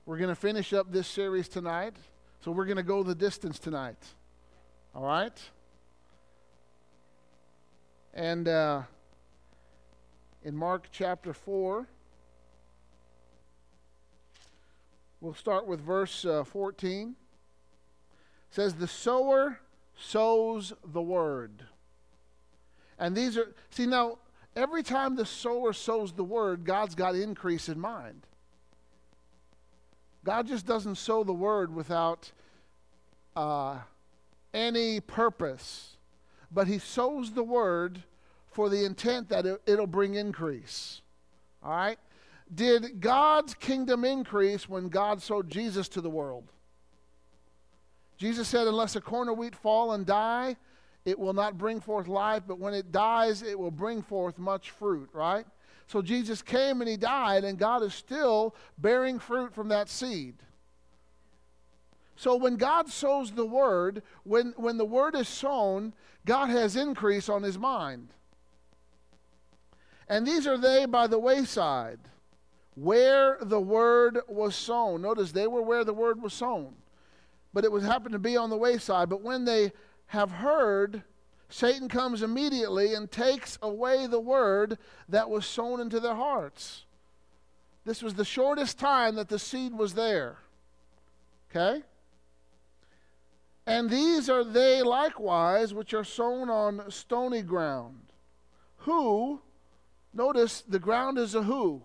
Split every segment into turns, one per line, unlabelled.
We're going to finish up this series tonight. So we're going to go the distance tonight. All right? And in Mark chapter 4, we'll start with verse 14. It says, the sower sows the word. And these are, see now, every time the sower sows the word, God's got increase in mind. God just doesn't sow the word without any purpose. But he sows the word for the intent that it'll bring increase. All right? Did God's kingdom increase when God sowed Jesus to the world? Jesus said, unless a corn of wheat fall and die, it will not bring forth life, but when it dies, it will bring forth much fruit, right? So Jesus came and he died, and God is still bearing fruit from that seed. So when God sows the word, when the word is sown, God has increase on his mind. And these are they by the wayside, where the word was sown. Notice they were where the word was sown, but it happened to be on the wayside. But when they have heard, Satan comes immediately and takes away the word that was sown into their hearts. This was the shortest time that the seed was there. Okay? And these are they likewise which are sown on stony ground. Who, notice the ground is a who.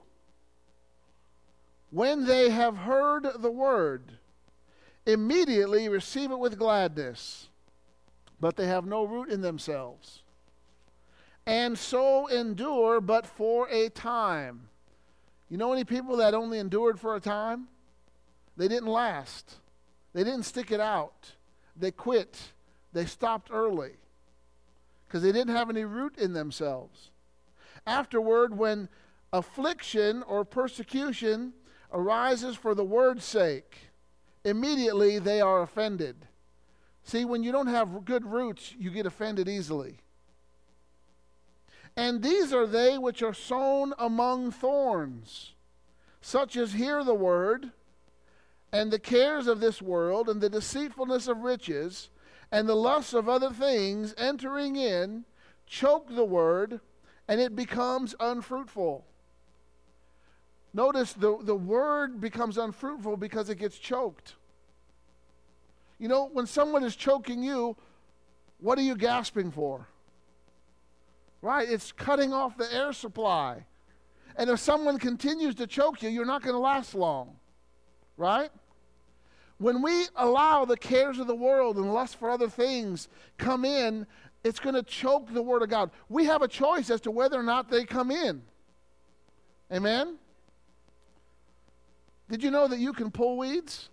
When they have heard the word, immediately receive it with gladness. But they have no root in themselves, and so endure but for a time. You know any people that only endured for a time? They didn't last. They didn't stick it out. They quit. They stopped early because they didn't have any root in themselves. Afterward, when affliction or persecution arises for the word's sake, immediately they are offended. See, when you don't have good roots, you get offended easily. And these are they which are sown among thorns, such as hear the word, and the cares of this world, and the deceitfulness of riches, and the lusts of other things entering in, choke the word, and it becomes unfruitful. Notice the word becomes unfruitful because it gets choked. You know, when someone is choking you, what are you gasping for? Right? It's cutting off the air supply. And if someone continues to choke you, you're not going to last long. Right? When we allow the cares of the world and lust for other things come in, it's going to choke the word of God. We have a choice as to whether or not they come in. Amen? Did you know that you can pull weeds?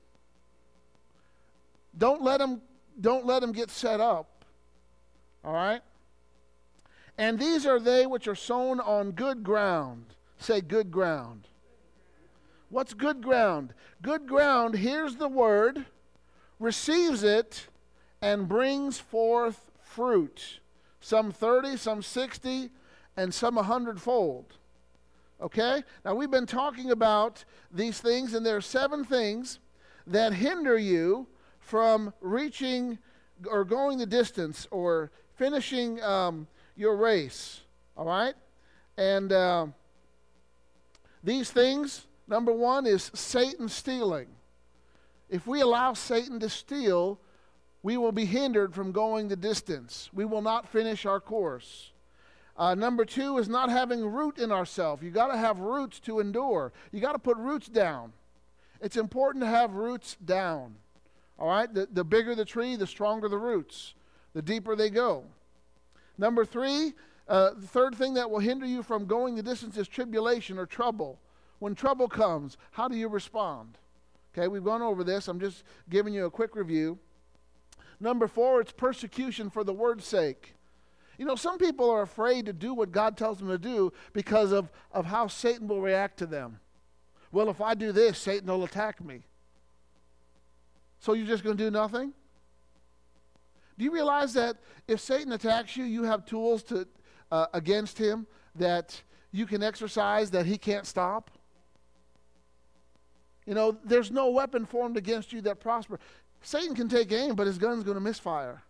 Don't let them get set up. All right? And these are they which are sown on good ground. Say good ground. What's good ground? Good ground hears the word, receives it, and brings forth fruit. Some 30, some 60, and some 100-fold. Okay? Now we've been talking about these things, and there are 7 things that hinder you from reaching or going the distance or finishing your race. All right? And these things, number 1 is Satan stealing. If we allow Satan to steal, we will be hindered from going the distance. We will not finish our course. Number 2 is not having root in ourselves. You got to have roots to endure. You got to put roots down. It's important to have roots down. All right? The bigger the tree, the stronger the roots. The deeper they go. Number 3, the third thing that will hinder you from going the distance is tribulation or trouble. When trouble comes, how do you respond? Okay, we've gone over this. I'm just giving you a quick review. Number 4, it's persecution for the word's sake. You know, some people are afraid to do what God tells them to do because of how Satan will react to them. Well, if I do this, Satan will attack me. So you're just going to do nothing? Do you realize that if Satan attacks you, you have tools to against him that you can exercise that he can't stop? You know, there's no weapon formed against you that prosper. Satan can take aim, but his gun's going to misfire.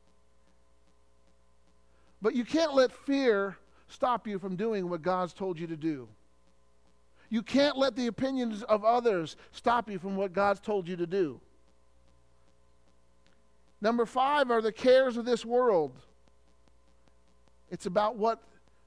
But you can't let fear stop you from doing what God's told you to do. You can't let the opinions of others stop you from what God's told you to do. Number 5 are the cares of this world. It's about what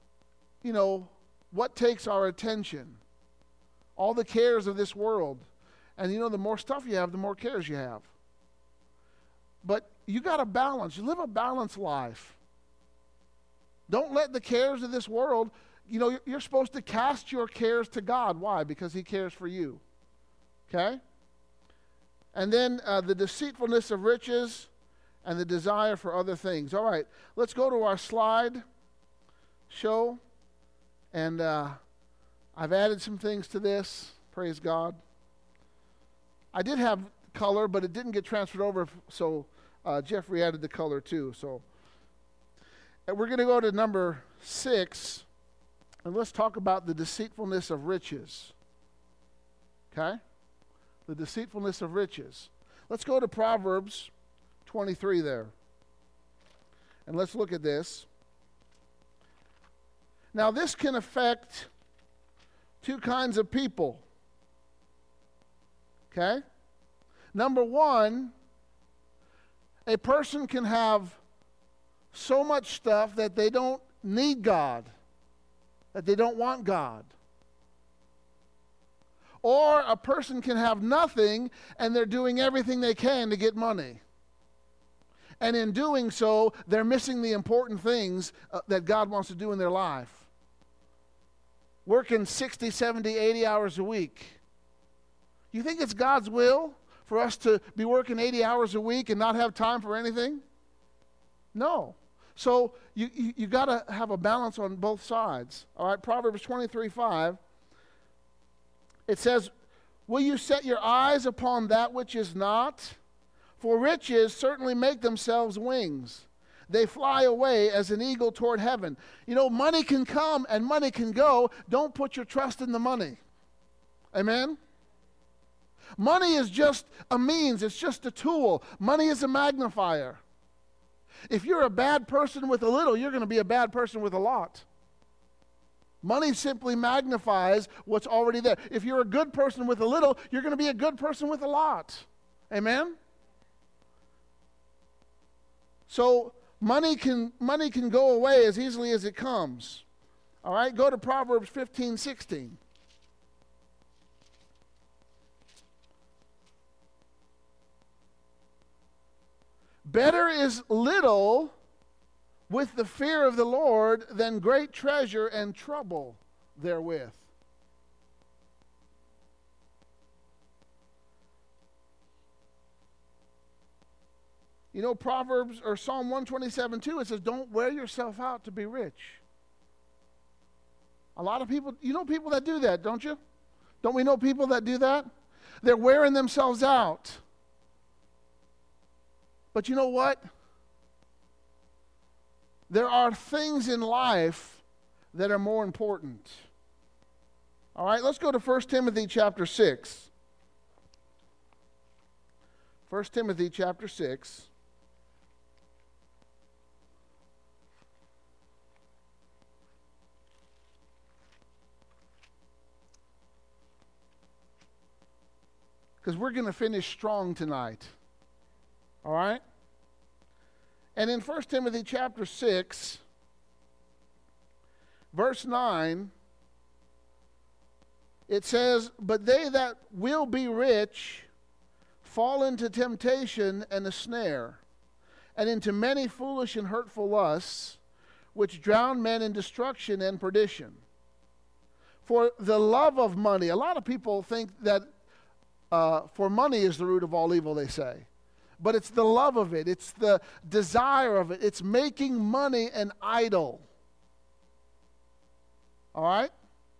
takes our attention. All the cares of this world. And the more stuff you have, the more cares you have. But you got to balance. You live a balanced life. Don't let the cares of this world, you're supposed to cast your cares to God. Why? Because He cares for you. Okay? And then the deceitfulness of riches and the desire for other things. All right, let's go to our slide show. And I've added some things to this. Praise God. I did have color, but it didn't get transferred over, so Jeffrey added the color too. So we're going to go to number 6, and let's talk about the deceitfulness of riches. Okay? The deceitfulness of riches. Let's go to Proverbs 23 there. And let's look at this. Now, this can affect 2 kinds of people. Okay? Number 1, a person can have so much stuff that they don't need God, that they don't want God. Or a person can have nothing and they're doing everything they can to get money. And in doing so, they're missing the important things that God wants to do in their life. Working 60, 70, 80 hours a week. You think it's God's will for us to be working 80 hours a week and not have time for anything? No. So you got to have a balance on both sides. All right, Proverbs 23:5. It says, "Will you set your eyes upon that which is not? For riches certainly make themselves wings. They fly away as an eagle toward heaven." Money can come and money can go. Don't put your trust in the money. Amen? Money is just a means. It's just a tool. Money is a magnifier. If you're a bad person with a little, you're going to be a bad person with a lot. Money simply magnifies what's already there. If you're a good person with a little, you're going to be a good person with a lot. Amen? So money can go away as easily as it comes. All right, go to Proverbs 15:16. Better is little with the fear of the Lord than great treasure and trouble therewith. Proverbs or Psalm 127:2, it says, "Don't wear yourself out to be rich." A lot of people, people that do that, don't you? Don't we know people that do that? They're wearing themselves out. But you know what? There are things in life that are more important. All right, let's go to 1 Timothy chapter 6. 1 Timothy chapter 6. Because we're going to finish strong tonight. All right? And in 1 Timothy chapter 6, verse 9, it says, "But they that will be rich fall into temptation and a snare, and into many foolish and hurtful lusts, which drown men in destruction and perdition. For the love of money," a lot of people think that for money is the root of all evil, they say. But it's the love of it. It's the desire of it. It's making money an idol. All right?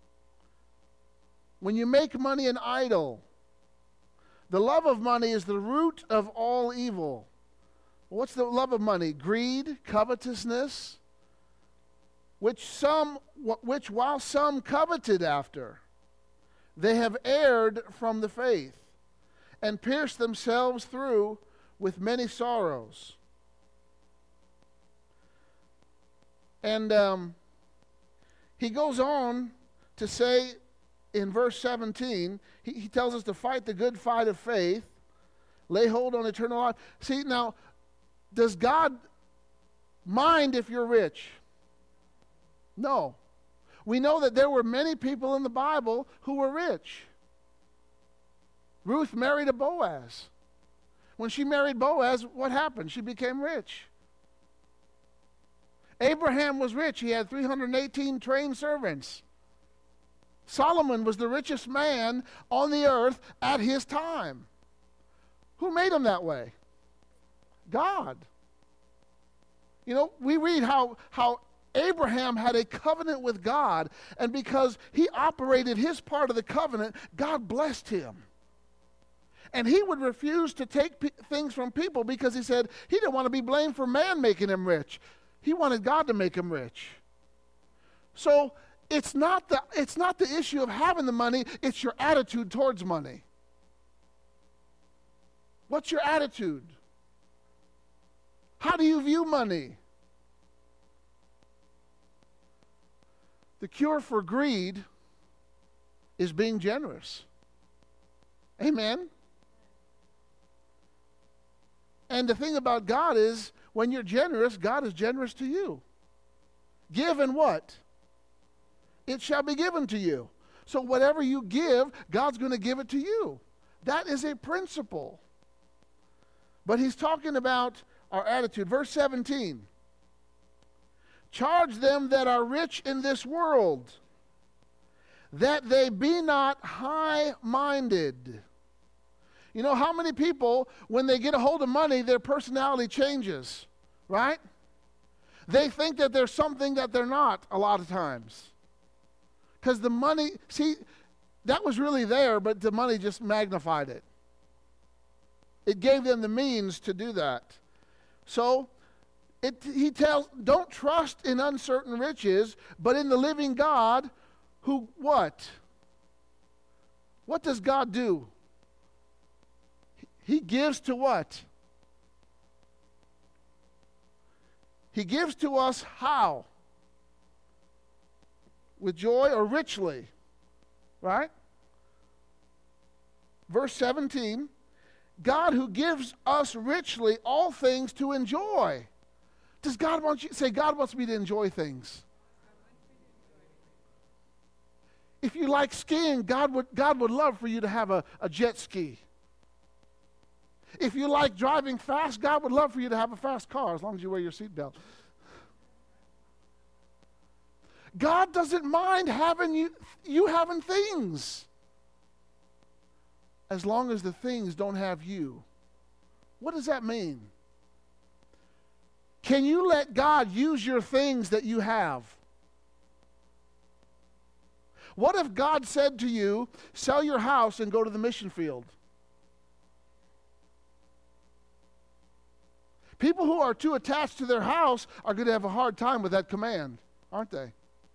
When you make money an idol, the love of money is the root of all evil. What's the love of money? Greed, covetousness, which while some coveted after, They have erred from the faith and pierced themselves through with many sorrows. And he goes on to say in verse 17, he tells us to fight the good fight of faith, lay hold on eternal life. See, now, does God mind if you're rich? No. We know that there were many people in the Bible who were rich. Ruth married a Boaz. When she married Boaz, what happened? She became rich. Abraham was rich. He had 318 trained servants. Solomon was the richest man on the earth at his time. Who made him that way? God. You know, we read how Abraham had a covenant with God, and because he operated his part of the covenant, God blessed him. And he would refuse to take things from people because he said he didn't want to be blamed for man making him rich. He wanted God to make him rich. So it's not the issue of having the money, it's your attitude towards money. What's your attitude? How do you view money? The cure for greed is being generous. Amen? And the thing about God is, when you're generous, God is generous to you. Give and what? It shall be given to you. So whatever you give, God's going to give it to you. That is a principle. But he's talking about our attitude. Verse 17. Charge them that are rich in this world, that they be not high-minded. You know, how many people, when they get a hold of money, their personality changes, right? They think that they're something that they're not a lot of times. Because the money, see, that was really there, but the money just magnified it. It gave them the means to do that. So, he tells, don't trust in uncertain riches, but in the living God, who what? What does God do? He gives to what? He gives to us how? With joy or richly, right? Verse 17, God who gives us richly all things to enjoy. Does God want you to say, God wants me to enjoy things? If you like skiing, God would love for you to have a jet ski. If you like driving fast, God would love for you to have a fast car as long as you wear your seatbelt. God doesn't mind having you having things, as long as the things don't have you. What does that mean? Can you let God use your things that you have? What if God said to you, sell your house and go to the mission field? People who are too attached to their house are going to have a hard time with that command, aren't they?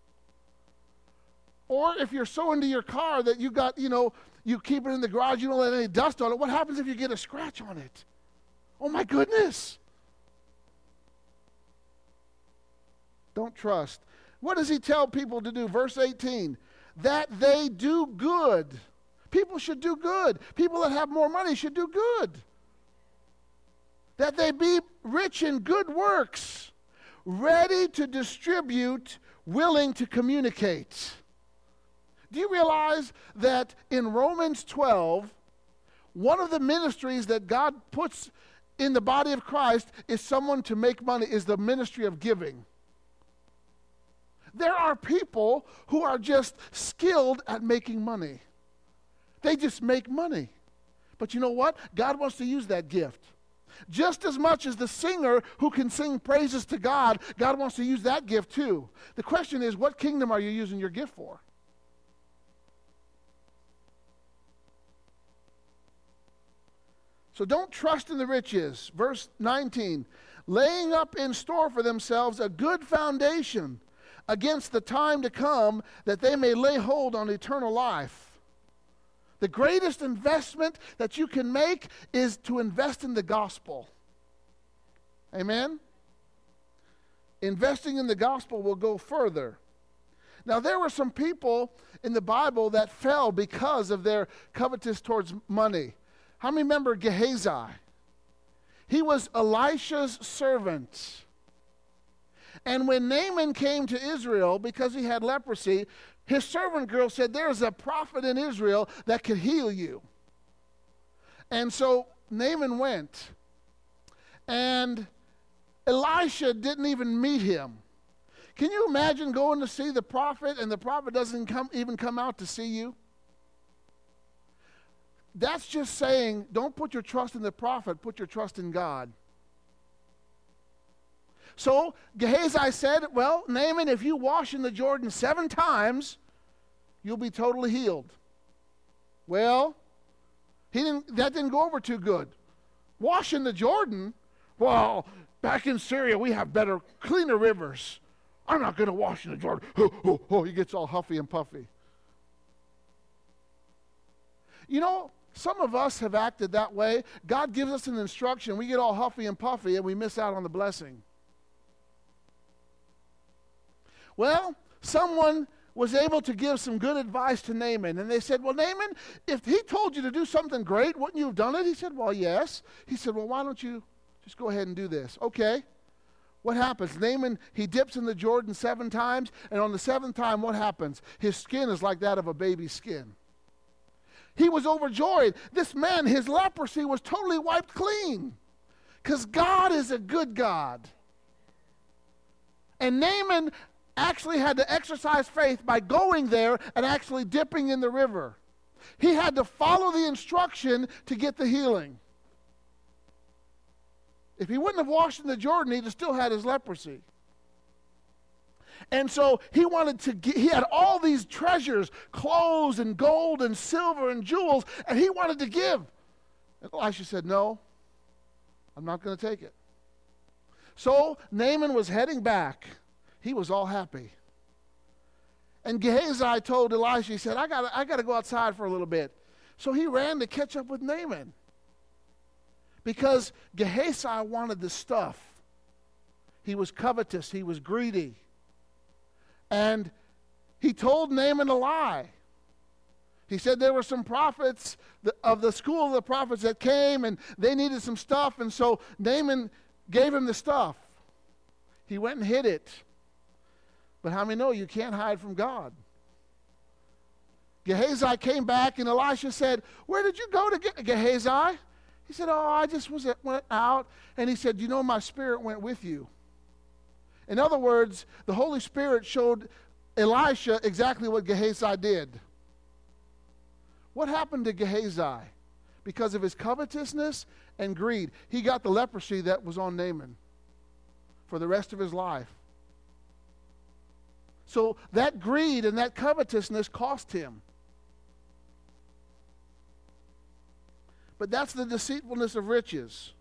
Or if you're so into your car that you got, you keep it in the garage, you don't let any dust on it, what happens if you get a scratch on it? Oh my goodness. Don't trust. What does he tell people to do? Verse 18, that they do good. People should do good. People that have more money should do good. That they be rich in good works, ready to distribute, willing to communicate. Do you realize that in Romans 12, one of the ministries that God puts in the body of Christ is someone to make money, is the ministry of giving. There are people who are just skilled at making money. They just make money. But you know what? God wants to use that gift. Just as much as the singer who can sing praises to God, God wants to use that gift too. The question is, what kingdom are you using your gift for? So don't trust in the riches. Verse 19, laying up in store for themselves a good foundation against the time to come, that they may lay hold on eternal life. The greatest investment that you can make is to invest in the gospel. Amen? Investing in the gospel will go further. Now, there were some people in the Bible that fell because of their covetous towards money. How many remember Gehazi? He was Elisha's servant. And when Naaman came to Israel because he had leprosy, his servant girl said, there's a prophet in Israel that could heal you. And so Naaman went. And Elisha didn't even meet him. Can you imagine going to see the prophet and the prophet doesn't even come out to see you? That's just saying, don't put your trust in the prophet, put your trust in God. So Gehazi said, well, Naaman, if you wash in the Jordan 7 times, you'll be totally healed. Well, that didn't go over too good. Wash in the Jordan? Well, back in Syria, we have better, cleaner rivers. I'm not going to wash in the Jordan. He gets all huffy and puffy. You know, some of us have acted that way. God gives us an instruction. We get all huffy and puffy, and we miss out on the blessing. Well, someone was able to give some good advice to Naaman. And they said, well, Naaman, if he told you to do something great, wouldn't you have done it? He said, well, yes. He said, well, why don't you just go ahead and do this? Okay. What happens? Naaman, he dips in the Jordan 7 times, and on the 7th time, what happens? His skin is like that of a baby's skin. He was overjoyed. This man, his leprosy was totally wiped clean because God is a good God. And Naaman actually had to exercise faith by going there and actually dipping in the river. He had to follow the instruction to get the healing. If he wouldn't have washed in the Jordan, he'd have still had his leprosy. And so he he had all these treasures, clothes and gold and silver and jewels, and he wanted to give. And Elisha said, no, I'm not going to take it. So Naaman was heading back. He was all happy. And Gehazi told Elisha, he said, I got to go outside for a little bit. So he ran to catch up with Naaman. Because Gehazi wanted the stuff. He was covetous. He was greedy. And he told Naaman a lie. He said there were some prophets of the school of the prophets that came and they needed some stuff. And so Naaman gave him the stuff. He went and hid it. But how many know you can't hide from God? Gehazi came back and Elisha said, where did you go to get Gehazi? He said, oh, I just went out. And he said, you know, my spirit went with you. In other words, the Holy Spirit showed Elisha exactly what Gehazi did. What happened to Gehazi? Because of his covetousness and greed, he got the leprosy that was on Naaman for the rest of his life. So that greed and that covetousness cost him. But that's the deceitfulness of riches.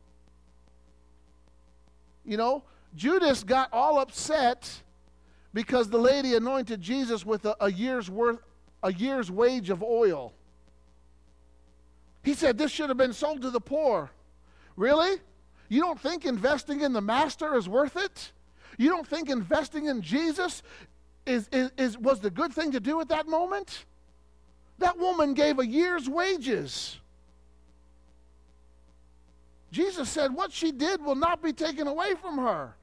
You know, Judas got all upset because the lady anointed Jesus with a year's wage of oil. He said this should have been sold to the poor. Really? You don't think investing in the master is worth it? You don't think investing in Jesus was the good thing to do at that moment? That woman gave a year's wages. Jesus said what she did will not be taken away from her.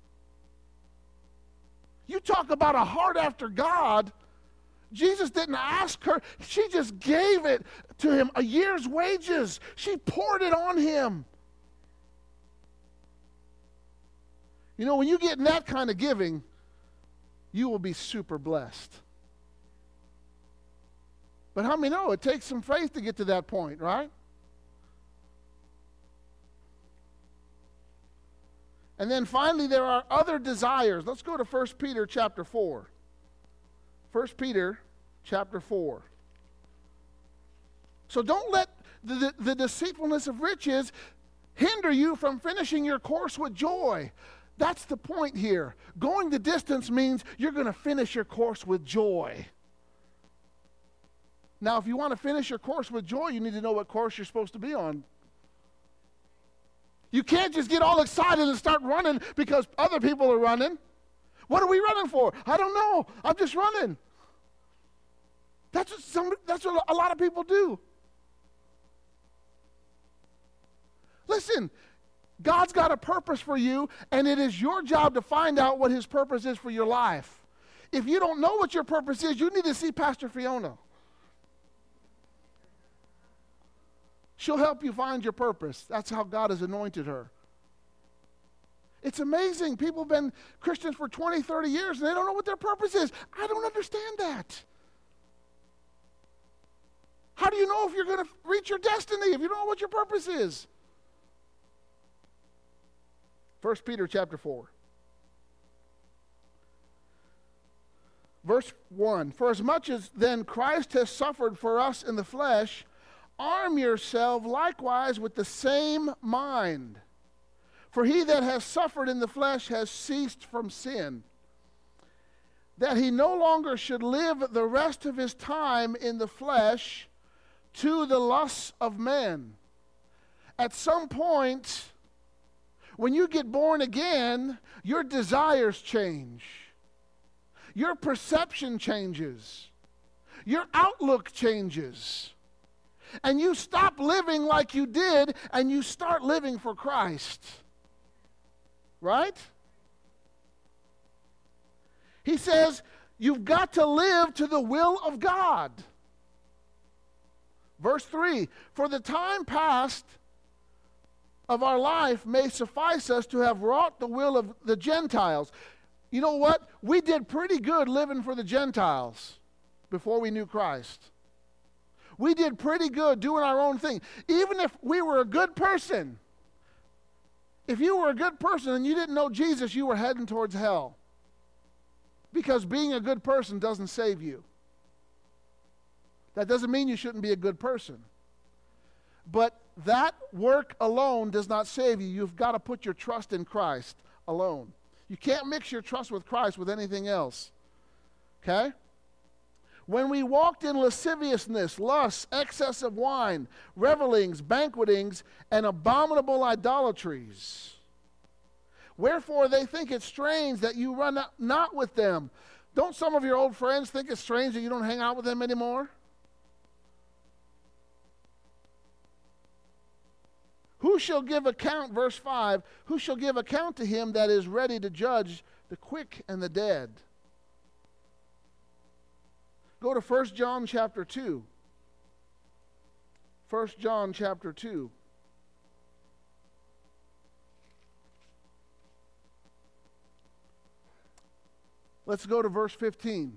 You talk about a heart after God. Jesus didn't ask her. She just gave it to him, a year's wages. She poured it on him. You know, when you get in that kind of giving, you will be super blessed. But how many know it takes some faith to get to that point, right? And then finally, there are other desires. Let's go to 1 Peter chapter 4. 1 Peter chapter 4. So don't let the deceitfulness of riches hinder you from finishing your course with joy. That's the point here. Going the distance means you're going to finish your course with joy. Now, if you want to finish your course with joy, you need to know what course you're supposed to be on. You can't just get all excited and start running because other people are running. What are we running for? I don't know. I'm just running. That's what a lot of people do. Listen, God's got a purpose for you, and it is your job to find out what his purpose is for your life. If you don't know what your purpose is, you need to see Pastor Fiona. She'll help you find your purpose. That's how God has anointed her. It's amazing. People have been Christians for 20, 30 years, and they don't know what their purpose is. I don't understand that. How do you know if you're going to reach your destiny if you don't know what your purpose is? 1 Peter chapter 4. Verse 1. For as much as then Christ has suffered for us in the flesh, arm yourself likewise with the same mind. For he that has suffered in the flesh has ceased from sin, that he no longer should live the rest of his time in the flesh to the lusts of men. At some point, when you get born again, your desires change. Your perception changes. Your outlook changes. And you stop living like you did, and you start living for Christ. Right? He says, you've got to live to the will of God. Verse 3, for the time past of our life may suffice us to have wrought the will of the Gentiles. You know what? We did pretty good living for the Gentiles before we knew Christ. We did pretty good doing our own thing. Even if we were a good person, if you were a good person and you didn't know Jesus, you were heading towards hell. Because being a good person doesn't save you. That doesn't mean you shouldn't be a good person. But that work alone does not save you. You've got to put your trust in Christ alone. You can't mix your trust with Christ with anything else. Okay? When we walked in lasciviousness, lust, excess of wine, revelings, banquetings, and abominable idolatries. Wherefore they think it strange that you run not with them. Don't some of your old friends think it's strange that you don't hang out with them anymore? Who shall give account, verse 5, who shall give account to him that is ready to judge the quick and the dead? Go to 1 John chapter 2. 1 John chapter 2. Let's go to verse 15.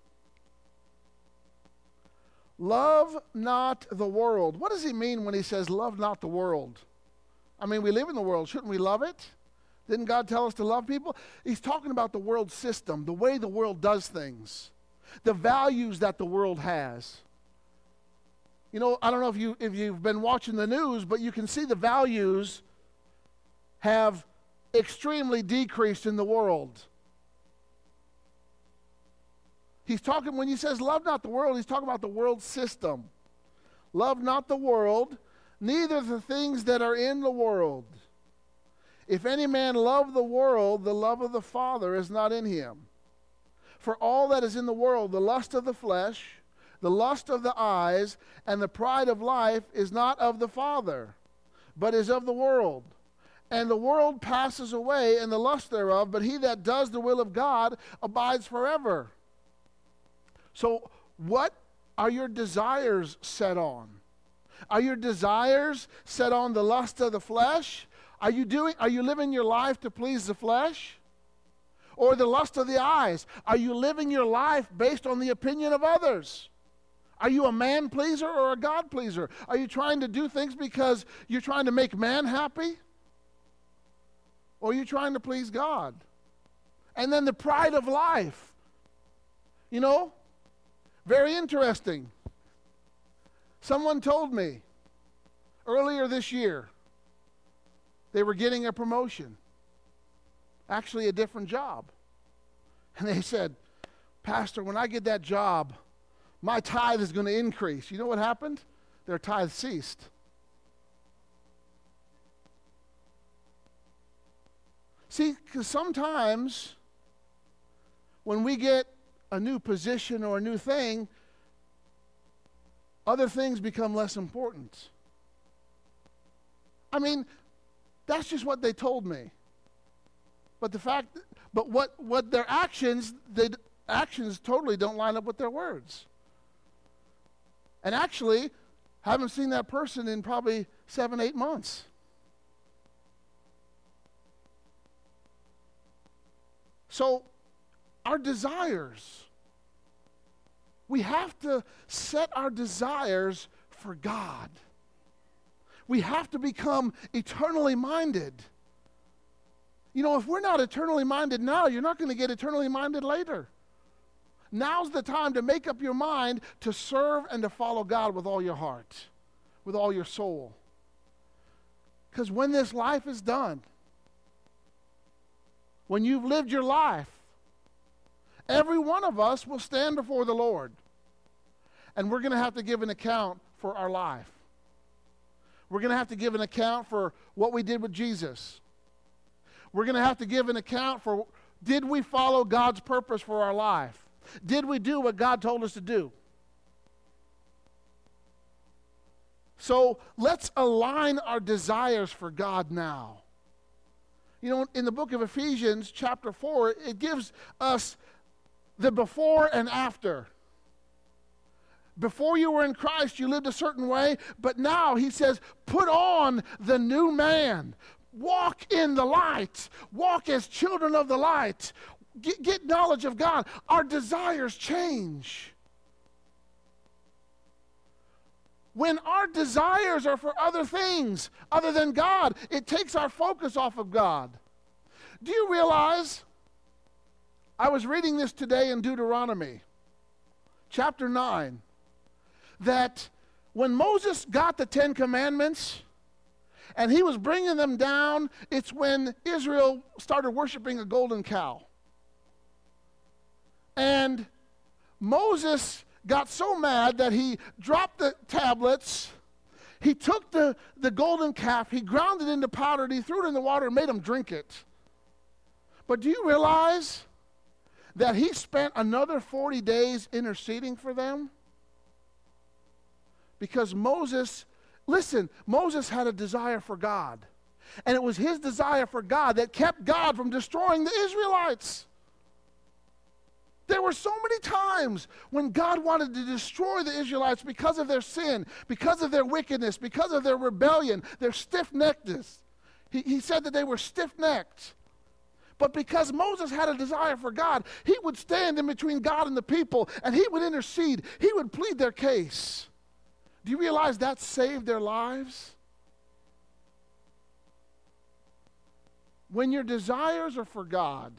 Love not the world. What does he mean when he says, love not the world? I mean, we live in the world. Shouldn't we love it? Didn't God tell us to love people? He's talking about the world system, the way the world does things, the values that the world has. You know, I don't know if you've been watching the news, but you can see the values have extremely decreased in the world. He's talking, when he says love not the world, he's talking about the world system. Love not the world, neither the things that are in the world. If any man love the world, the love of the Father is not in him. For all that is in the world, the lust of the flesh, the lust of the eyes, and the pride of life is not of the Father, but is of the world. And the world passes away, and the lust thereof, but he that does the will of God abides forever. So what are your desires set on? Are your desires set on the lust of the flesh? Are you living your life to please the flesh? Or the lust of the eyes? Are you living your life based on the opinion of others? Are you a man pleaser or a God pleaser? Are you trying to do things because you're trying to make man happy? Or are you trying to please God? And then the pride of life. You know, very interesting. Someone told me earlier this year they were getting a promotion, actually a different job. And they said, Pastor, when I get that job, My tithe is going to increase. You know what happened? Their tithe ceased. See, because sometimes when we get a new position or a new thing, other things become less important. I mean, that's just what they told me. But what their actions, actions totally don't line up with their words. And actually, haven't seen that person in probably 7, 8 months. So, our desires, we have to set our desires for God. We have to become eternally minded. You know, if we're not eternally minded now, you're not going to get eternally minded later. Now's the time to make up your mind to serve and to follow God with all your heart, with all your soul. Because when this life is done, when you've lived your life, every one of us will stand before the Lord. And we're going to have to give an account for our life. We're going to have to give an account for what we did with Jesus. We're going to have to give an account for, did we follow God's purpose for our life? Did we do what God told us to do? So let's align our desires for God now. You know, in the book of Ephesians, chapter 4, it gives us the before and after. Before you were in Christ, you lived a certain way, but now he says, put on the new man. Walk in the light. Walk as children of the light. Get knowledge of God. Our desires change. When our desires are for other things other than God, it takes our focus off of God. Do you realize, I was reading this today in Deuteronomy, chapter 9, that when Moses got the 10 Commandments and he was bringing them down, it's when Israel started worshiping a golden cow. And Moses got so mad that he dropped the tablets, he took the golden calf, he ground it into powder, and he threw it in the water and made them drink it. But do you realize that he spent another 40 days interceding for them? Because Moses had a desire for God. And it was his desire for God that kept God from destroying the Israelites. There were so many times when God wanted to destroy the Israelites because of their sin, because of their wickedness, because of their rebellion, their stiff-neckedness. He said that they were stiff-necked. But because Moses had a desire for God, he would stand in between God and the people, and he would intercede. He would plead their case. Do you realize that saved their lives? When your desires are for God,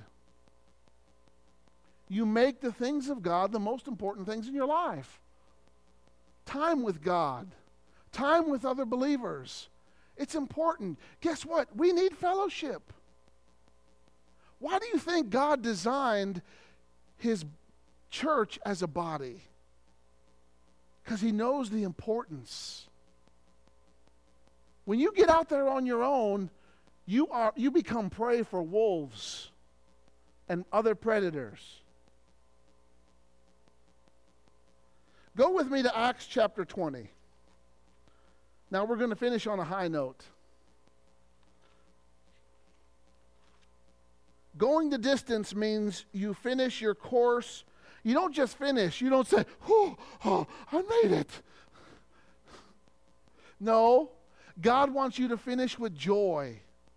you make the things of God the most important things in your life. Time with God, time with other believers. It's important. Guess what? We need fellowship. Why do you think God designed his church as a body? Because he knows the importance. When you get out there on your own, you become prey for wolves and other predators. Go with me to Acts chapter 20. Now we're going to finish on a high note. Going the distance means you finish your course. You don't just finish. You don't say, oh, I made it. No, God wants you to finish with joy.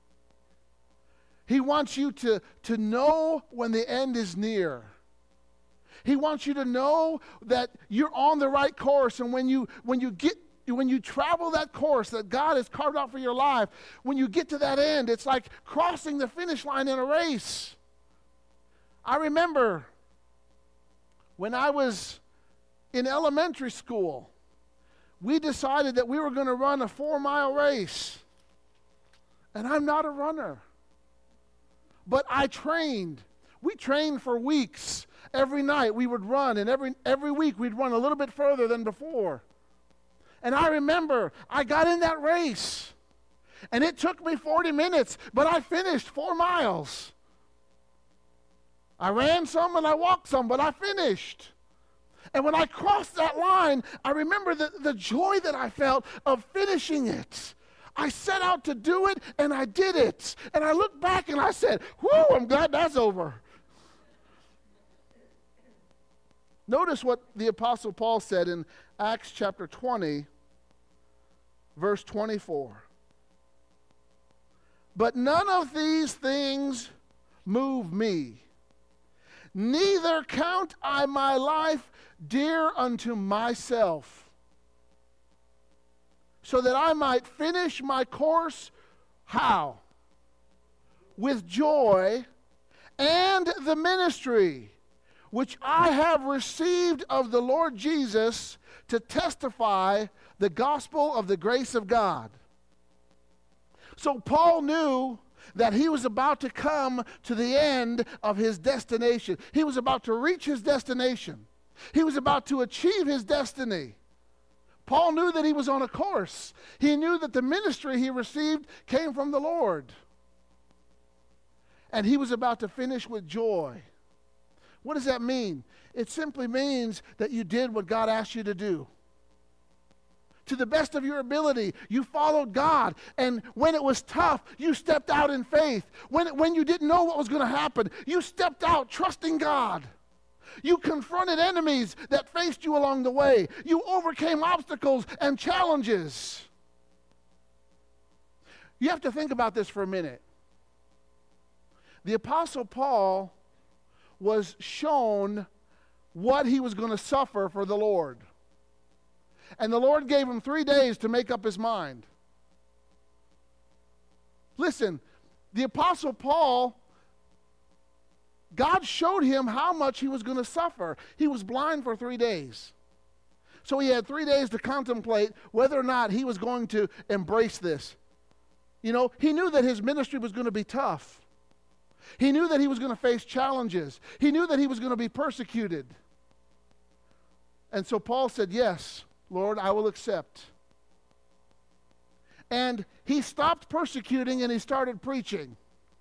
He wants you to know when the end is near. He wants you to know that you're on the right course, and when you travel that course that God has carved out for your life, when you get to that end, it's like crossing the finish line in a race. I remember when I was in elementary school, we decided that we were going to run a 4-mile race. And I'm not a runner. But I trained. We trained for weeks. Every night we would run, and every week we'd run a little bit further than before. And I remember I got in that race, and it took me 40 minutes, but I finished 4 miles. I ran some and I walked some, but I finished. And when I crossed that line, I remember the joy that I felt of finishing it. I set out to do it, and I did it. And I looked back and I said, whew, I'm glad that's over. Notice what the Apostle Paul said in Acts chapter 20, verse 24. But none of these things move me. Neither count I my life dear unto myself, so that I might finish my course, how? With joy, and the ministry which I have received of the Lord Jesus to testify the gospel of the grace of God. So Paul knew that he was about to come to the end of his destination. He was about to reach his destination. He was about to achieve his destiny. Paul knew that he was on a course. He knew that the ministry he received came from the Lord. And he was about to finish with joy. What does that mean? It simply means that you did what God asked you to do. To the best of your ability, you followed God. And when it was tough, you stepped out in faith. When you didn't know what was going to happen, you stepped out trusting God. You confronted enemies that faced you along the way. You overcame obstacles and challenges. You have to think about this for a minute. The Apostle Paul was shown what he was going to suffer for the Lord. And the Lord gave him 3 days to make up his mind. Listen, the Apostle Paul, God showed him how much he was going to suffer. He was blind for 3 days. So he had 3 days to contemplate whether or not he was going to embrace this. You know, he knew that his ministry was going to be tough. He knew that he was going to face challenges. He knew that he was going to be persecuted. And so Paul said, yes, Lord, I will accept. And he stopped persecuting and he started preaching.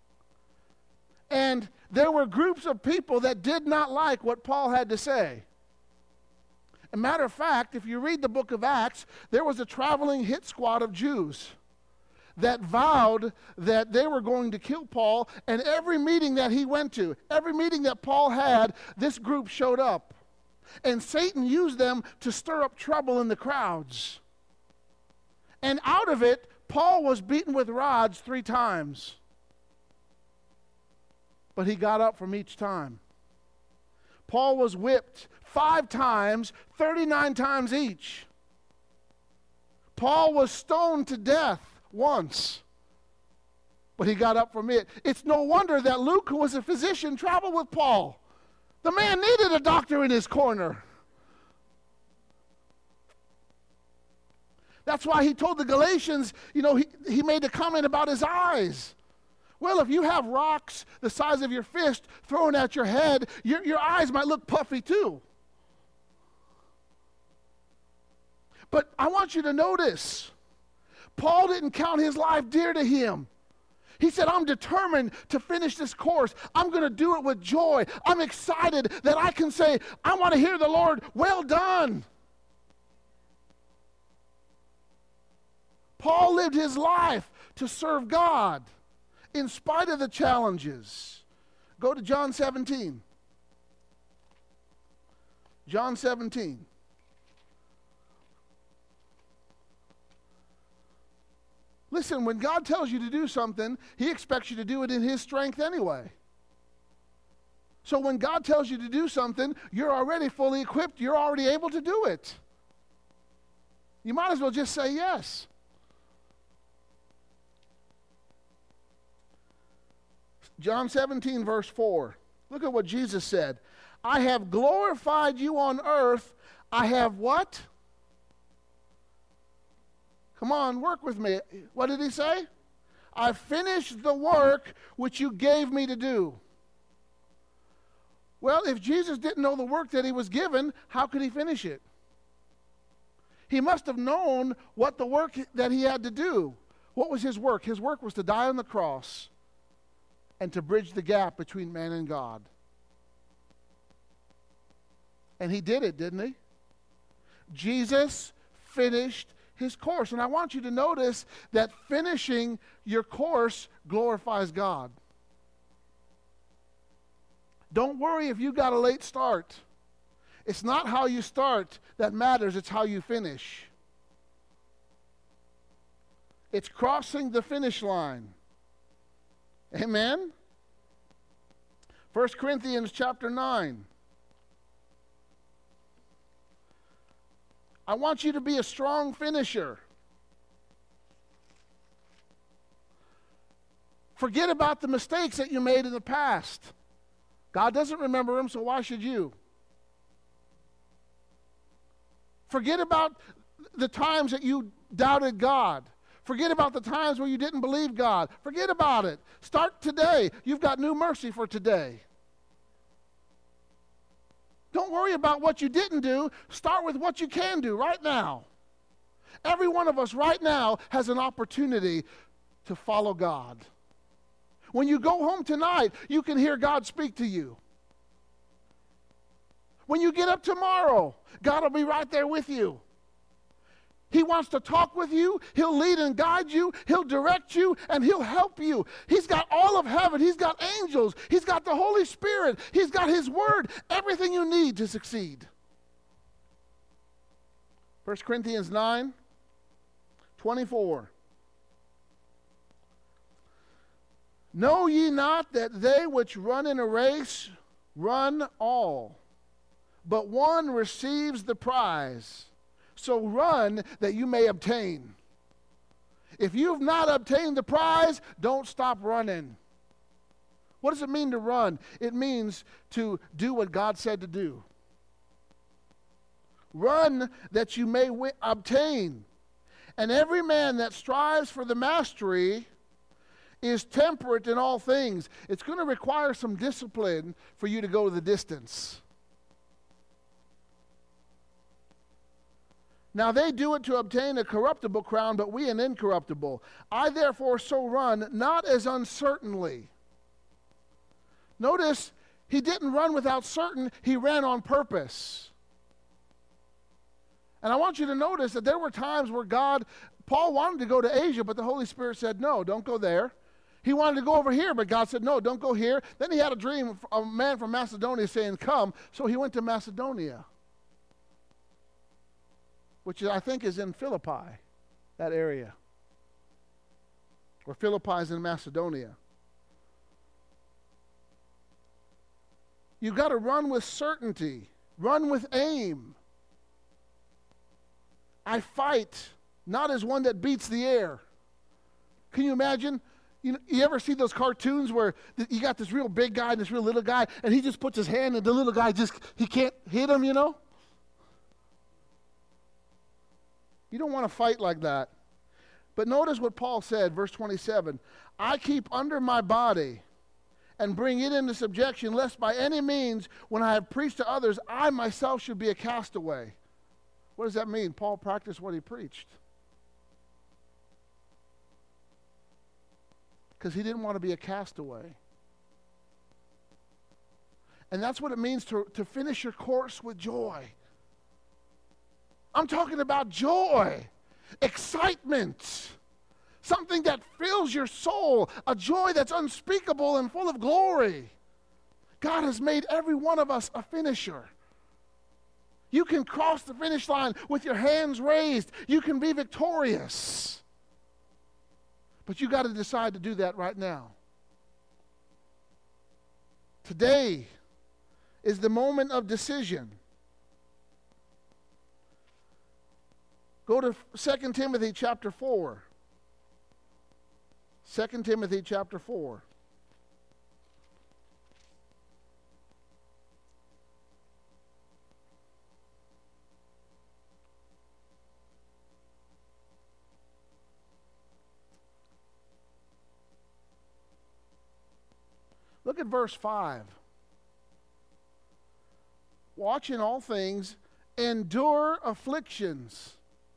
And there were groups of people that did not like what Paul had to say. As a matter of fact, if you read the book of Acts, there was a traveling hit squad of Jews that vowed that they were going to kill Paul, and every meeting that he went to, every meeting that Paul had, this group showed up. And Satan used them to stir up trouble in the crowds. And out of it, Paul was beaten with rods 3 times. But he got up from each time. Paul was whipped 5 times, 39 times each. Paul was stoned to death once, but he got up from it. It's no wonder that Luke, who was a physician, traveled with Paul. The man needed a doctor in his corner. That's why he told the Galatians, you know, he made a comment about his eyes. Well, if you have rocks the size of your fist thrown at your head, your eyes might look puffy too. But I want you to notice, Paul didn't count his life dear to him. He said, I'm determined to finish this course. I'm going to do it with joy. I'm excited that I can say, I want to hear the Lord, well done. Paul lived his life to serve God in spite of the challenges. Go to John 17. John 17. Listen, when God tells you to do something, he expects you to do it in his strength anyway. So when God tells you to do something, you're already fully equipped. You're already able to do it. You might as well just say yes. John 17, verse 4. Look at what Jesus said. I have glorified you on earth. I have what? Come on, work with me. What did he say? I finished the work which you gave me to do. Well, if Jesus didn't know the work that he was given, how could he finish it? He must have known what the work that he had to do. What was his work? His work was to die on the cross and to bridge the gap between man and God. And he did it, didn't he? Jesus finished his course. And I want you to notice that finishing your course glorifies God. Don't worry if you got a late start. It's not how you start that matters, it's how you finish. It's crossing the finish line. Amen? 1 Corinthians chapter 9. I want you to be a strong finisher. Forget about the mistakes that you made in the past. God doesn't remember them, so why should you? Forget about the times that you doubted God. Forget about the times where you didn't believe God. Forget about it. Start today. You've got new mercy for today. Don't worry about what you didn't do. Start with what you can do right now. Every one of us right now has an opportunity to follow God. When you go home tonight, you can hear God speak to you. When you get up tomorrow, God will be right there with you. He wants to talk with you. He'll lead and guide you. He'll direct you, and he'll help you. He's got all of heaven. He's got angels. He's got the Holy Spirit. He's got his word. Everything you need to succeed. 1 Corinthians 9:24. Know ye not that they which run in a race run all, but one receives the prize? So run that you may obtain. If you've not obtained the prize, don't stop running. What does it mean to run? It means to do what God said to do. Run that you may obtain. And every man that strives for the mastery is temperate in all things. It's going to require some discipline for you to go the distance. Now they do it to obtain a corruptible crown, but we an incorruptible. I therefore so run, not as uncertainly. Notice, he didn't run without certain, he ran on purpose. And I want you to notice that there were times where Paul wanted to go to Asia, but the Holy Spirit said, no, don't go there. He wanted to go over here, but God said, no, don't go here. Then he had a dream of a man from Macedonia saying, come. So he went to Macedonia, which I think is in Philippi, that area. Or Philippi is in Macedonia. You've got to run with certainty. Run with aim. I fight, not as one that beats the air. Can you imagine? You ever see those cartoons where you got this real big guy and this real little guy, and he just puts his hand and the little guy he can't hit him, you know? You don't want to fight like that. But notice what Paul said, verse 27. I keep under my body and bring it into subjection, lest by any means, when I have preached to others, I myself should be a castaway. What does that mean? Paul practiced what he preached. Because he didn't want to be a castaway. And that's what it means to finish your course with joy. I'm talking about joy, excitement, something that fills your soul, a joy that's unspeakable and full of glory. God has made every one of us a finisher. You can cross the finish line with your hands raised. You can be victorious. But you got to decide to do that right now. Today is the moment of decision. Go to 2 Timothy chapter 4. 2 Timothy chapter 4. Look at verse 5. watch in all things, endure afflictions.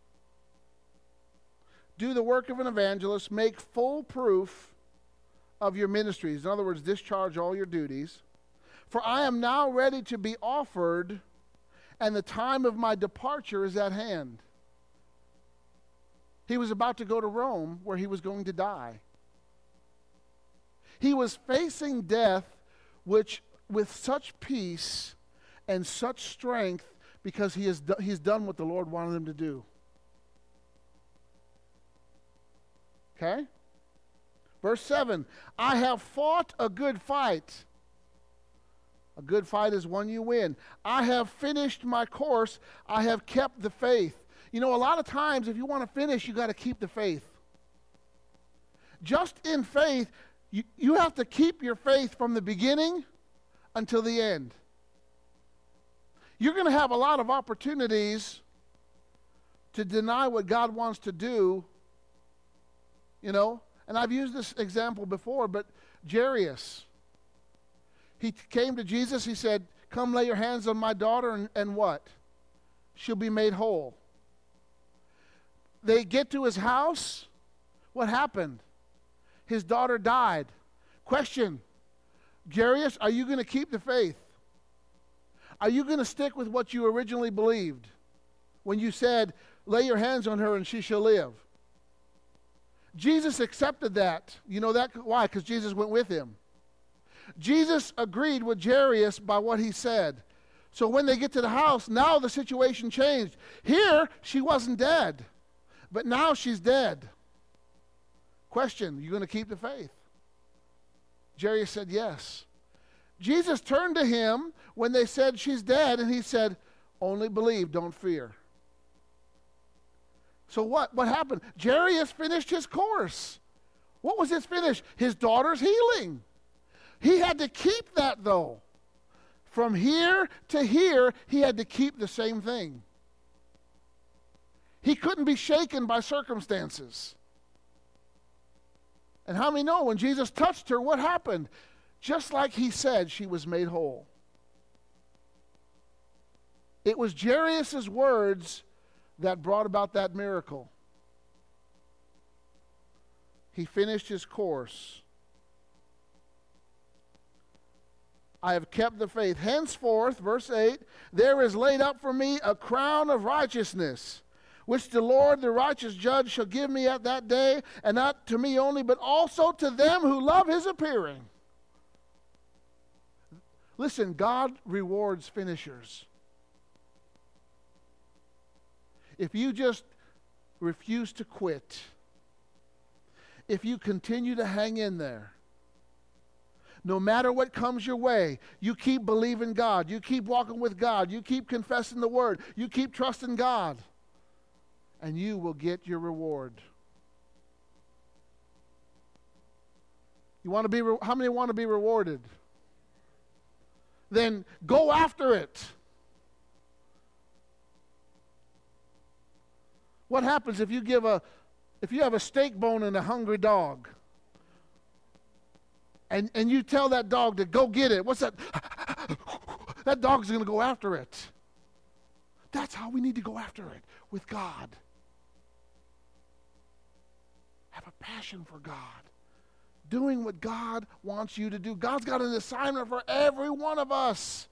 Do the work of an evangelist, make full proof of your ministries. In other words, discharge all your duties. For I am now ready to be offered, and the time of my departure is at hand. He was about to go to Rome, where he was going to die. He was facing death, which with such peace and such strength, because he's done what the Lord wanted him to do. Okay? Verse 7, I have fought a good fight. A good fight is one you win. I have finished my course. I have kept the faith. You know, a lot of times if you want to finish, you got to keep the faith. Just in faith, you have to keep your faith from the beginning until the end. You're going to have a lot of opportunities to deny what God wants to do, you know. And I've used this example before, but Jairus, he came to Jesus, he said, come lay your hands on my daughter, and what? She'll be made whole. They get to his house. What happened? His daughter died. Question, Jairus, are you going to keep the faith? Are you going to stick with what you originally believed when you said, lay your hands on her and she shall live? Jesus accepted that. You know that? Why? Because Jesus went with him. Jesus agreed with Jairus by what he said. So when they get to the house, now the situation changed. Here, she wasn't dead, but now she's dead. Question, you going to keep the faith? Jairus said yes. Jesus turned to him when they said she's dead, and he said, only believe, don't fear. So what happened? Jairus finished his course. What was his finish? His daughter's healing. He had to keep that, though. From here to here, he had to keep the same thing. He couldn't be shaken by circumstances. And how many know when Jesus touched her, what happened? Just like he said, she was made whole. It was Jairus' words that brought about that miracle. He finished his course. I have kept the faith. Henceforth, verse 8, there is laid up for me a crown of righteousness, which the Lord, the righteous judge, shall give me at that day, and not to me only, but also to them who love his appearing. Listen, God rewards finishers. If you just refuse to quit, if you continue to hang in there, no matter what comes your way, you keep believing God, you keep walking with God, you keep confessing the word, you keep trusting God, and you will get your reward. You want to be? How many want to be rewarded? Then go after it. What happens if you have a steak bone and a hungry dog? And you tell that dog to go get it. What's that? That dog's going to go after it. That's how we need to go after it with God. Have a passion for God. Doing what God wants you to do. God's got an assignment for every one of us.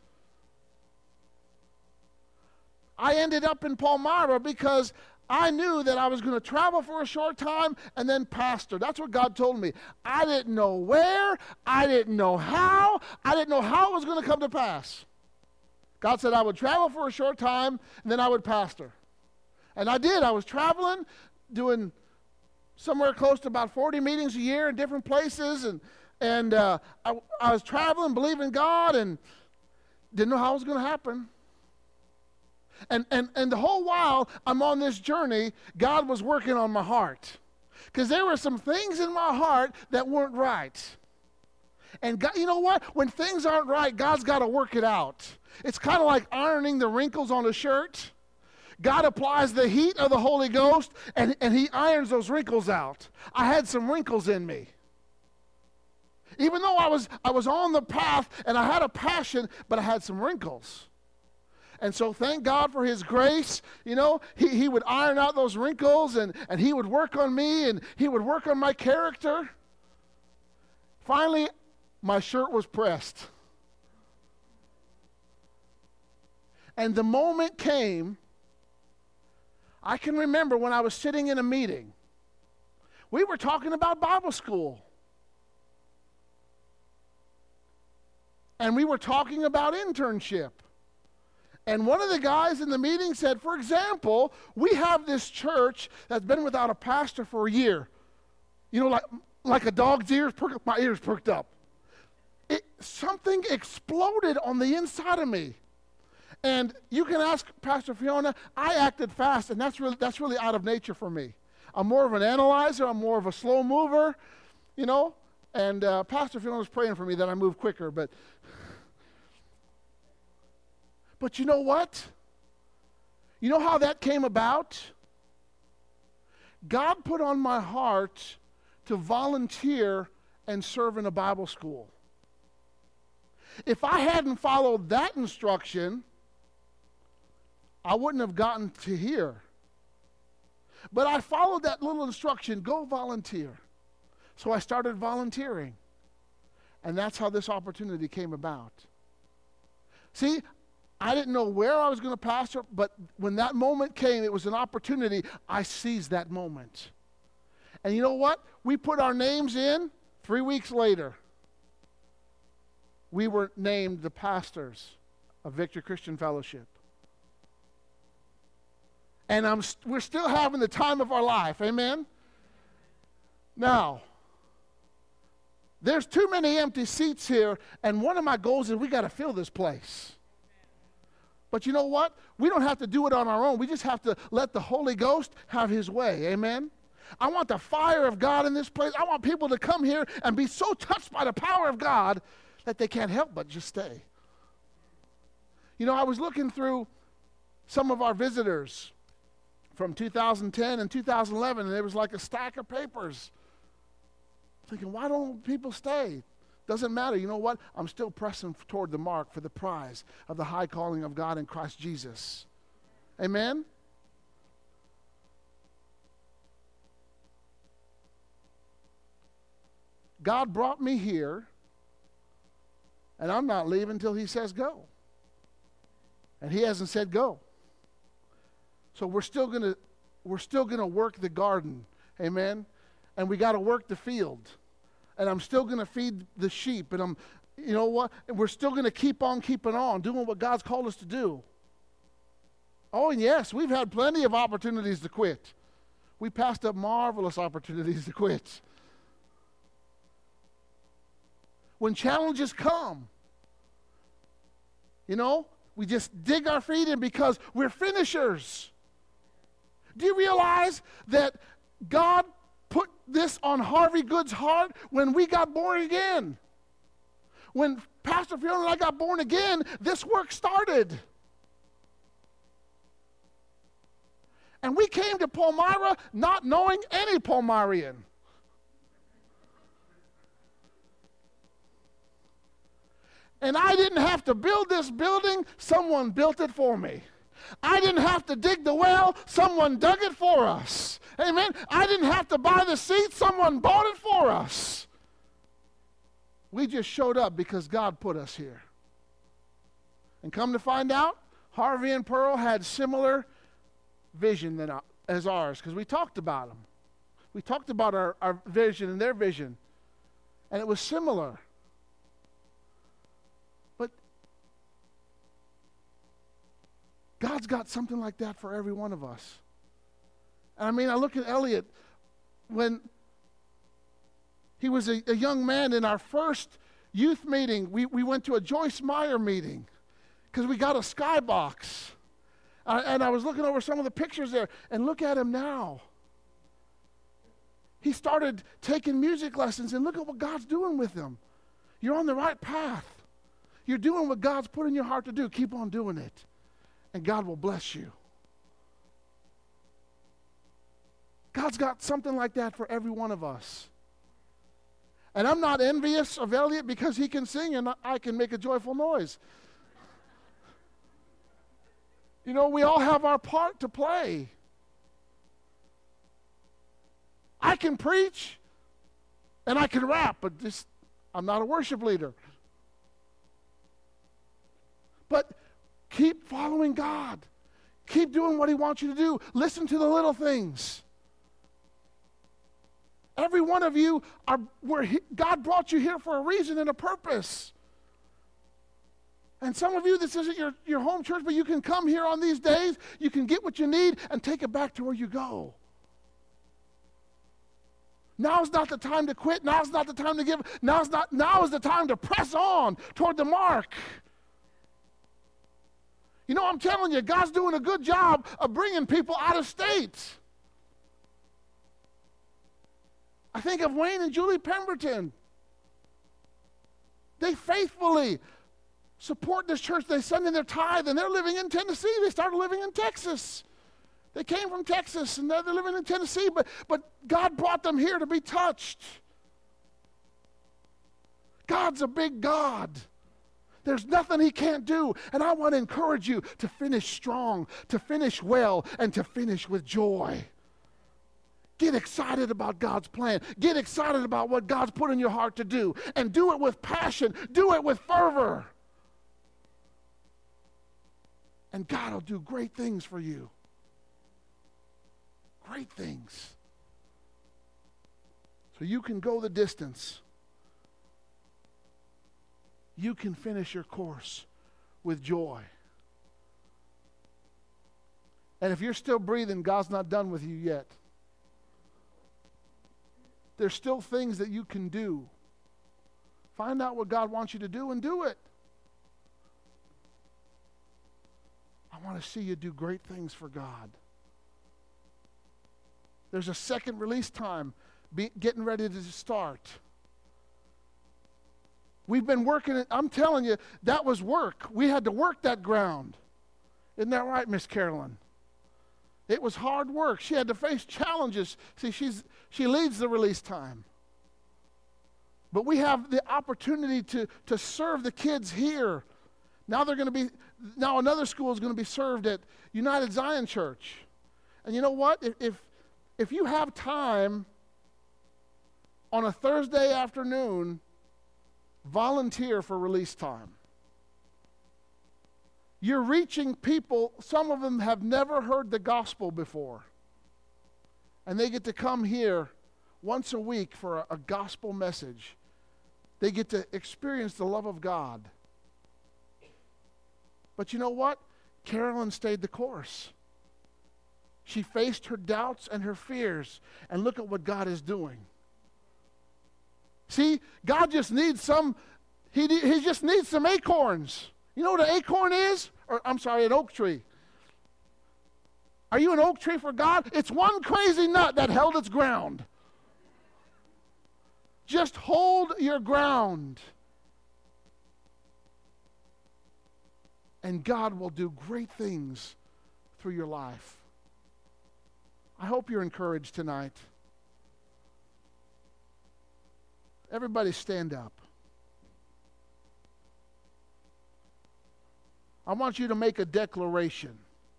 I ended up in Palmyra because I knew that I was going to travel for a short time and then pastor. That's what God told me. I didn't know where. I didn't know how. I didn't know how it was going to come to pass. God said I would travel for a short time and then I would pastor. And I did. I was traveling, doing somewhere close to about 40 meetings a year in different places. And I was traveling, believing God, and didn't know how it was going to happen. And the whole while I'm on this journey, God was working on my heart. Because there were some things in my heart that weren't right. And God, you know what? When things aren't right, God's got to work it out. It's kind of like ironing the wrinkles on a shirt. God applies the heat of the Holy Ghost, and he irons those wrinkles out. I had some wrinkles in me. Even though I was on the path and I had a passion, but I had some wrinkles. And so thank God for his grace. You know, he would iron out those wrinkles, and he would work on me, and he would work on my character. Finally, my shirt was pressed. And the moment came, I can remember when I was sitting in a meeting. We were talking about Bible school. And we were talking about internship. And one of the guys in the meeting said, for example, we have this church that's been without a pastor for a year. You know, like a dog's ears, my ears perked up. Something exploded on the inside of me. And you can ask Pastor Fiona, I acted fast, and that's really out of nature for me. I'm more of an analyzer. I'm more of a slow mover, you know. And Pastor Fiona was praying for me that I move quicker. But you know what? You know how that came about? God put on my heart to volunteer and serve in a Bible school. If I hadn't followed that instruction, I wouldn't have gotten to here. But I followed that little instruction, go volunteer. So I started volunteering. And that's how this opportunity came about. See, I didn't know where I was going to pastor, but when that moment came, it was an opportunity. I seized that moment. And you know what? We put our names in. 3 weeks later, we were named the pastors of Victory Christian Fellowship. And we're still having the time of our life. Amen? Now, there's too many empty seats here, and one of my goals is we got to fill this place. But you know what? We don't have to do it on our own. We just have to let the Holy Ghost have his way. Amen? I want the fire of God in this place. I want people to come here and be so touched by the power of God that they can't help but just stay. You know, I was looking through some of our visitors from 2010 and 2011, and there was like a stack of papers. Thinking, why don't people stay? Doesn't matter. You know what? I'm still pressing toward the mark for the prize of the high calling of God in Christ Jesus. Amen? God brought me here, and I'm not leaving until he says go. And he hasn't said go. So we're still gonna work the garden. Amen? And we got to work the field. And I'm still going to feed the sheep. And you know what? And we're still going to keep on keeping on, doing what God's called us to do. Oh, and yes, we've had plenty of opportunities to quit. We passed up marvelous opportunities to quit. When challenges come, you know, we just dig our feet in because we're finishers. Do you realize that God put this on Harvey Good's heart when we got born again? When Pastor Fiona and I got born again, this work started. And we came to Palmyra not knowing any Palmyrian. And I didn't have to build this building, someone built it for me. I didn't have to dig the well, someone dug it for us. Amen. I didn't have to buy the seat, someone bought it for us. We just showed up because God put us here. And come to find out, Harvey and Pearl had similar vision as ours, because we talked about them. We talked about our vision and their vision, and it was similar. But God's got something like that for every one of us. And I mean, I look at Elliot when he was a young man in our first youth meeting. We went to a Joyce Meyer meeting because we got a skybox. And I was looking over some of the pictures there, and look at him now. He started taking music lessons, and look at what God's doing with him. You're on the right path. You're doing what God's put in your heart to do. Keep on doing it, and God will bless you. God's got something like that for every one of us. And I'm not envious of Elliot because he can sing and I can make a joyful noise. You know, we all have our part to play. I can preach and I can rap, but I'm not a worship leader. But keep following God. Keep doing what He wants you to do. Listen to the little things. Every one of you God brought you here for a reason and a purpose. And some of you, this isn't your home church, but you can come here on these days. You can get what you need and take it back to where you go. Now's not the time to quit. Now's not the time to give. Now is the time to press on toward the mark. You know, I'm telling you, God's doing a good job of bringing people out of state. I think of Wayne and Julie Pemberton. They faithfully support this church. They send in their tithe, and they're living in Tennessee. They started living in Texas. They came from Texas, and they're living in Tennessee, but God brought them here to be touched. God's a big God. There's nothing He can't do. And I want to encourage you to finish strong, to finish well, and to finish with joy. Get excited about God's plan. Get excited about what God's put in your heart to do. And do it with passion. Do it with fervor. And God will do great things for you. Great things. So you can go the distance. You can finish your course with joy. And if you're still breathing, God's not done with you yet. There's still things that you can do. Find out what God wants you to do and do it. I want to see you do great things for God. There's a second release time getting ready to start. We've been working it. I'm telling you, that was work. We had to work that ground. Isn't that right, Miss Carolyn? It was hard work. She had to face challenges. See, she leads the release time. But we have the opportunity to serve the kids here. Now another school is going to be served at United Zion Church. And you know what? If you have time on a Thursday afternoon, volunteer for release time. You're reaching people, some of them have never heard the gospel before. And they get to come here once a week for a gospel message. They get to experience the love of God. But you know what? Carolyn stayed the course. She faced her doubts and her fears, and look at what God is doing. See, God just needs He just needs some acorns. You know what an acorn is? An oak tree. Are you an oak tree for God? It's one crazy nut that held its ground. Just hold your ground. And God will do great things through your life. I hope you're encouraged tonight. Everybody stand up. I want you to make a declaration.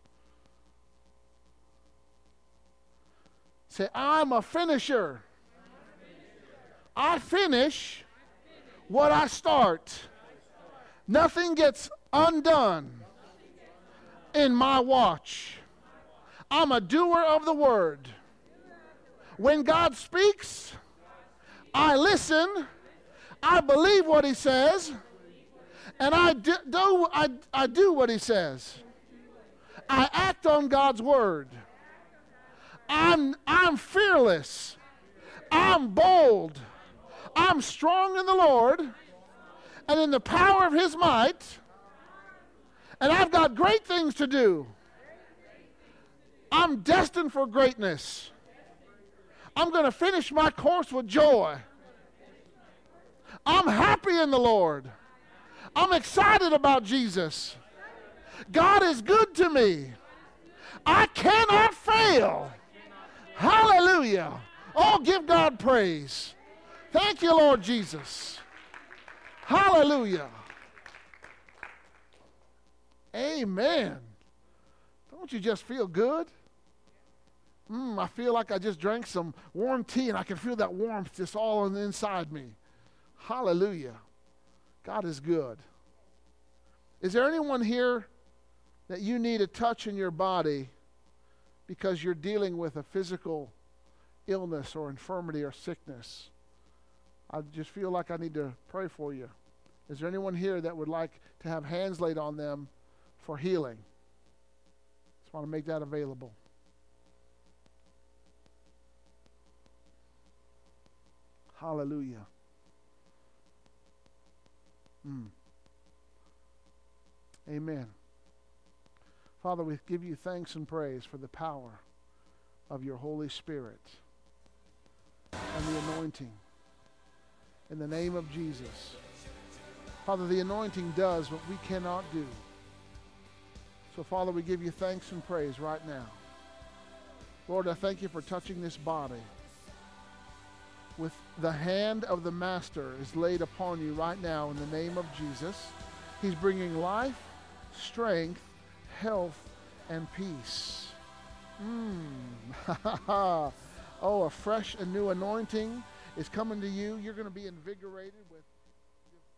Say, I'm a finisher. I finish what I start. Nothing gets undone in my watch. I'm a doer of the word. When God speaks, I listen, I believe what He says, and I do what He says. I act on God's word. I'm fearless. I'm bold. I'm strong in the Lord and in the power of His might, and I've got great things to do. I'm destined for greatness. I'm going to finish my course with joy. I'm happy in the Lord. I'm excited about Jesus. God is good to me. I cannot fail. Hallelujah. Oh, give God praise. Thank you, Lord Jesus. Hallelujah. Amen. Don't you just feel good? I feel like I just drank some warm tea and I can feel that warmth just all on the inside me. Hallelujah. God is good. Is there anyone here that you need a touch in your body because you're dealing with a physical illness or infirmity or sickness? I just feel like I need to pray for you. Is there anyone here that would like to have hands laid on them for healing? Just want to make that available. Hallelujah. Amen. Father, we give you thanks and praise for the power of your Holy Spirit and the anointing. In the name of Jesus. Father, the anointing does what we cannot do. So, Father, we give you thanks and praise right now. Lord, I thank you for touching this body. With the hand of the Master is laid upon you right now in the name of Jesus. He's bringing life, strength, health, and peace. Oh, a fresh and new anointing is coming to you. You're going to be invigorated with